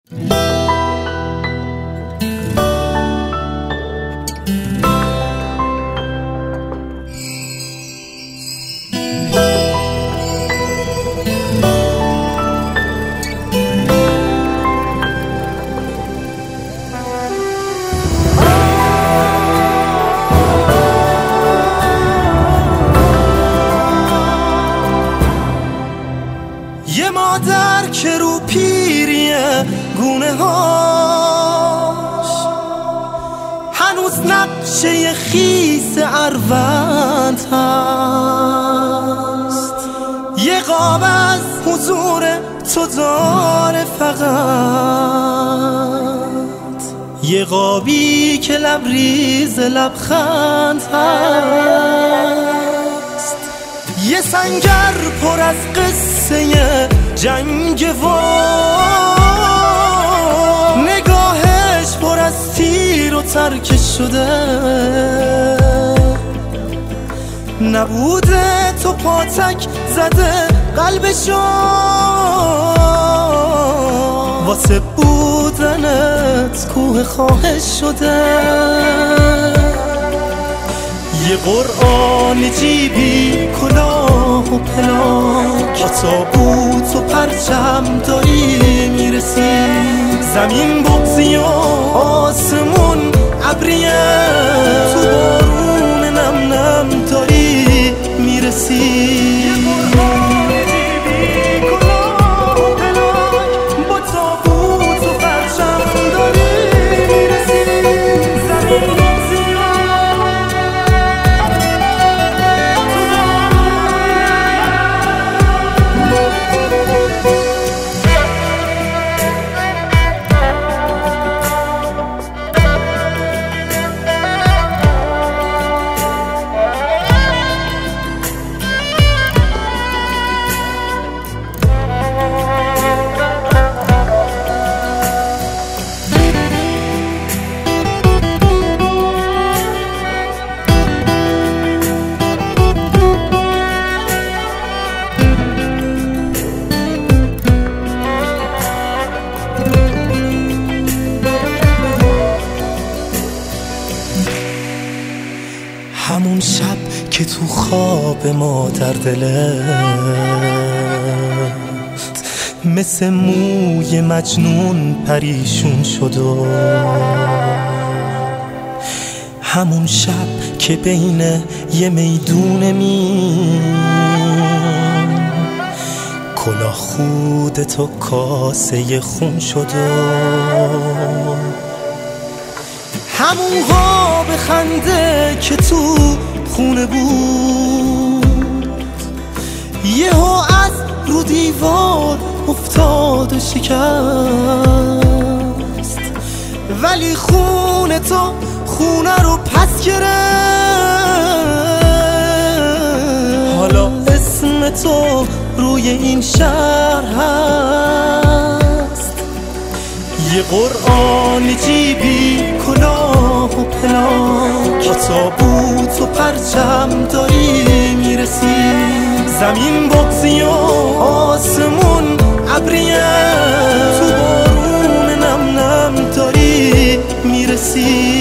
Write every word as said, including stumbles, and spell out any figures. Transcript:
یه مادر که رو پیری گونه هاش هنوز نقشه خیس اروند هست، یه قاب از حضور تو داره فقط، یه قابی که لبریز لبخند هست، یه سنگر پر از قصه جنگ و نگاهش پر از تیر و ترکش شده، نبوده تو پاتک زده قلبشو واسه بودنت کوه خواهش شده، یه قرآن جیبی کلاه و پلاک با تابوت و پرچم داری میرسی، زمین بغضی و آسمون ابریه تو بارون نم نم داری میرسی، همون شب که تو خواب ما در دلت مثل موی مجنون پریشون شد و همون شب که بین یه میدون مین کلاه خود تو کاسه خون شد و همون ها به خنده که تو خونه بود یهو از رو دیوار افتاد و شکست، ولی خونه تو خونه رو پس گرفت، حالا اسم تو روی این شهر هست، یه قرآن جیبی کلاه و پلاک با تابوت و پرچم داری میرسی، زمین بغضی و آسمون ابریه تو بارون نم نم داری میرسی.